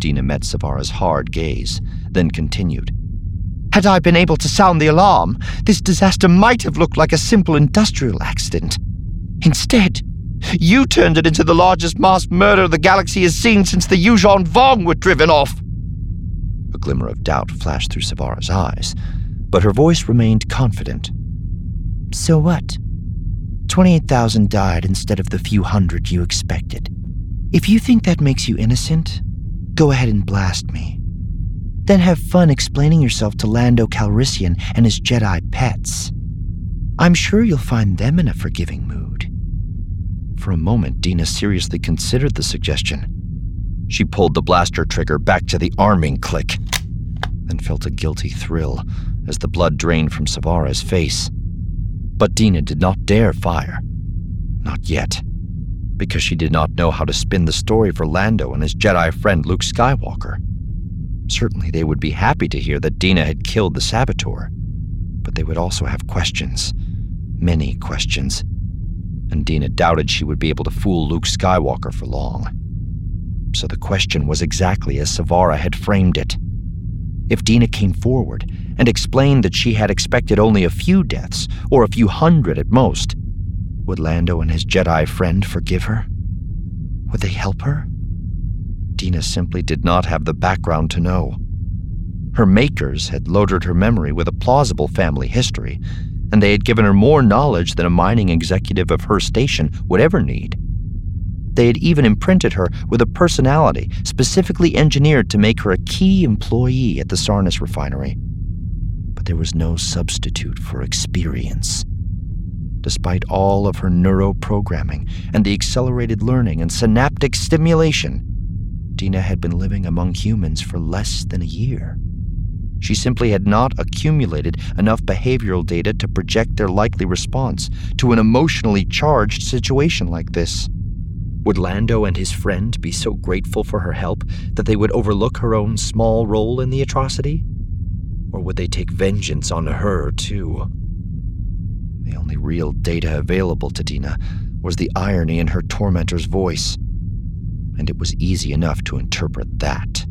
Dina met Savara's hard gaze, then continued. Had I been able to sound the alarm, this disaster might have looked like a simple industrial accident. Instead, you turned it into the largest mass murder the galaxy has seen since the Yuuzhan Vong were driven off. A glimmer of doubt flashed through Savara's eyes, but her voice remained confident. So what? 28,000 died instead of the few hundred you expected. If you think that makes you innocent, go ahead and blast me. Then have fun explaining yourself to Lando Calrissian and his Jedi pets. I'm sure you'll find them in a forgiving mood. For a moment, Dina seriously considered the suggestion. She pulled the blaster trigger back to the arming click, then felt a guilty thrill as the blood drained from Savara's face. But Dina did not dare fire. Not yet, because she did not know how to spin the story for Lando and his Jedi friend Luke Skywalker. Certainly they would be happy to hear that Dina had killed the saboteur, but they would also have questions, many questions, and Dina doubted she would be able to fool Luke Skywalker for long. So the question was exactly as Savara had framed it. If Dina came forward and explained that she had expected only a few deaths, or a few hundred at most, would Lando and his Jedi friend forgive her? Would they help her? Dina simply did not have the background to know. Her makers had loaded her memory with a plausible family history, and they had given her more knowledge than a mining executive of her station would ever need. They had even imprinted her with a personality specifically engineered to make her a key employee at the Sarnis refinery. But there was no substitute for experience. Despite all of her neuroprogramming and the accelerated learning and synaptic stimulation, Dina had been living among humans for less than a year. She simply had not accumulated enough behavioral data to project their likely response to an emotionally charged situation like this. Would Lando and his friend be so grateful for her help that they would overlook her own small role in the atrocity? Or would they take vengeance on her, too? The only real data available to Dina was the irony in her tormentor's voice, and it was easy enough to interpret that.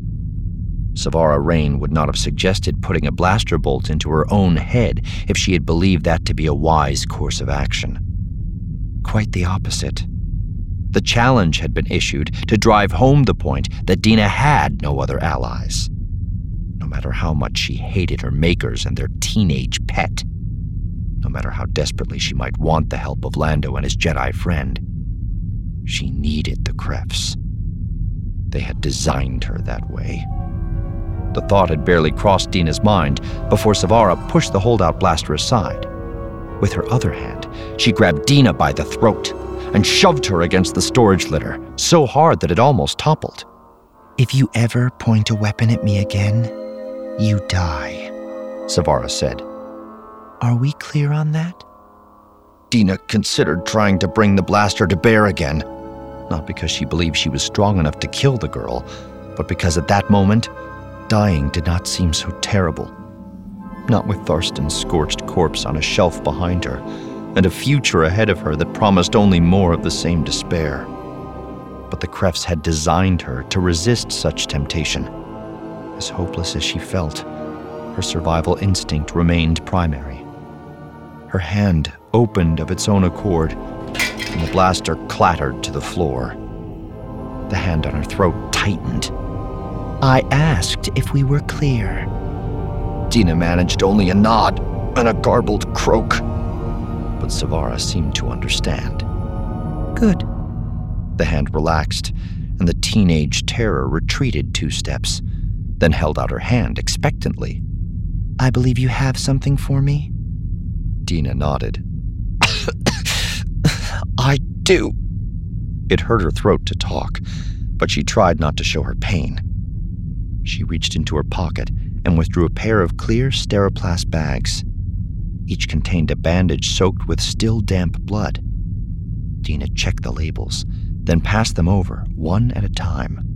Savara Rain would not have suggested putting a blaster bolt into her own head if she had believed that to be a wise course of action. Quite the opposite. The challenge had been issued to drive home the point that Dina had no other allies. No matter how much she hated her makers and their teenage pet, no matter how desperately she might want the help of Lando and his Jedi friend, she needed the Kreffs. They had designed her that way. The thought had barely crossed Dina's mind before Savara pushed the holdout blaster aside. With her other hand, she grabbed Dina by the throat and shoved her against the storage litter, so hard that it almost toppled. If you ever point a weapon at me again, you die, Savara said. Are we clear on that? Dina considered trying to bring the blaster to bear again, not because she believed she was strong enough to kill the girl, but because at that moment, dying did not seem so terrible. Not with Tharston's scorched corpse on a shelf behind her, and a future ahead of her that promised only more of the same despair. But the Kreffs had designed her to resist such temptation. As hopeless as she felt, her survival instinct remained primary. Her hand opened of its own accord, and the blaster clattered to the floor. The hand on her throat tightened. I asked if we were clear. Dina managed only a nod and a garbled croak, but Savara seemed to understand. Good. The hand relaxed, and the teenage terror retreated 2 steps, then held out her hand expectantly. I believe you have something for me? Dina nodded. I do. It hurt her throat to talk, but she tried not to show her pain. She reached into her pocket and withdrew a pair of clear Steriplast bags. Each contained a bandage soaked with still damp blood. Dina checked the labels, then passed them over, one at a time.